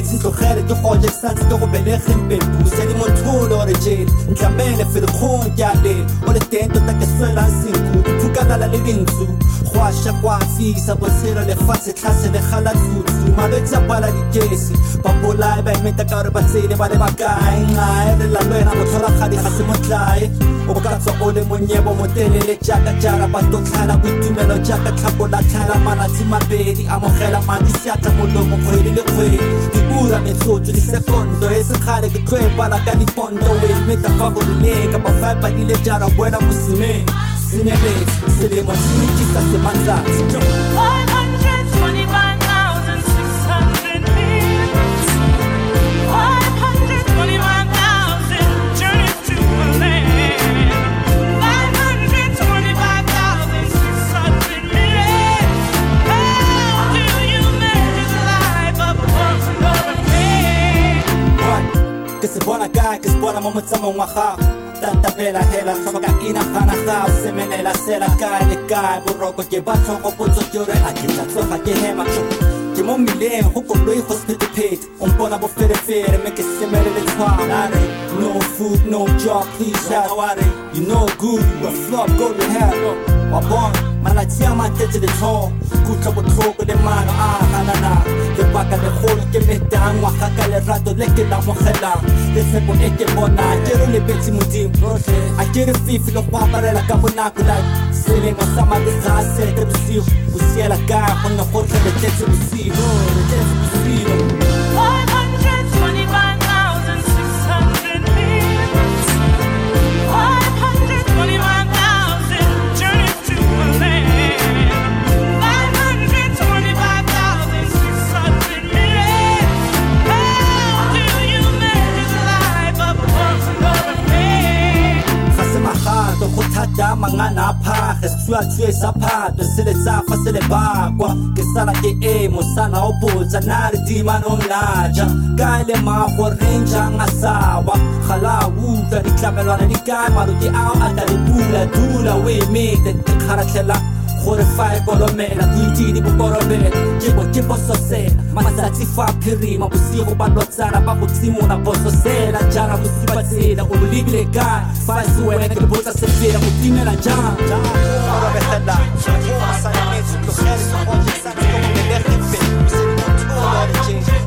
بيت انتو خارج وحوجة سانتو وبلاخن بالبوس يعني منطول ورجيل نتلمين في الخون جالين ولتين تتكسر لانسينكو تفوقنا للينزو خواشا خوافي سابوسيرا لخفاسي تحاسي لخلات فوتو ما بيتزبالا لجيسي بابولاي باي ميتا كارباتيني بالي باكاي ناير لالوينا مطورا خالي خاسي مطلاي وبكاتسو أولي منيبو مديني لجاكا جارا باتو كانا ويتو ميلو جاكا كابولا كانا مانا تيما بيدي أمو خيلا ماني سياتا مولو مخويلي لخوي Figura nel soggiù di secondo e se khare che tu para che di fondo e metta favore lega pa fai pa di leggera buona muslime se ne vedi se le emozioni ci sta se mangiare 525,600 years 525,000 journeys to a land 525,600 years how do you measure the life of a person or a man che se buona guy che se buona momento ma kha tanta bella hela sabaga ina khana kha se mene la sela kai le kai burro ko ke ba thong ko potso jore a ke tsa tsoga ke hema ke mo mileng ho ko loi hospital bona bo fere me ke se mere le tshwana no food no job please help you know good you a flop go to hell wa bon mala tia ma tete de thong ku tla bo thoko le mano a hanana ke baka le kholo ke metang wa ka le rato le ke la mo khela le se bo e ke bona ke le betsi mudim a ke re fifi lo kwa parela ka bona ku la se le ma sama de khase te bisi ku siela ka bona khotla le tete bisi no le tete bisi 525,600 years 525,000 journeys to a land 525,600 years how do you measure the life of a person or a man khase mahato khothata mangana pha kheswa tswe saphato sele tsafa sele bakwa ke sala ke emo sana opotsa nare dimano mlaja kale ma gorenja ngasawa khala uta dikhlamelwana dikama di ao ata di pula dula we make the kharathela gore fire kolomela ditidi bukorobela ke boso sela matsatsi fa phirima bosigo ba lotsana ba go tsimona boso sela jara musipatsela o libile ka fa suwena ke botsa sefela go timela jang ora betela sa sa metsi to khale so go sa ko le le fe se mo tlo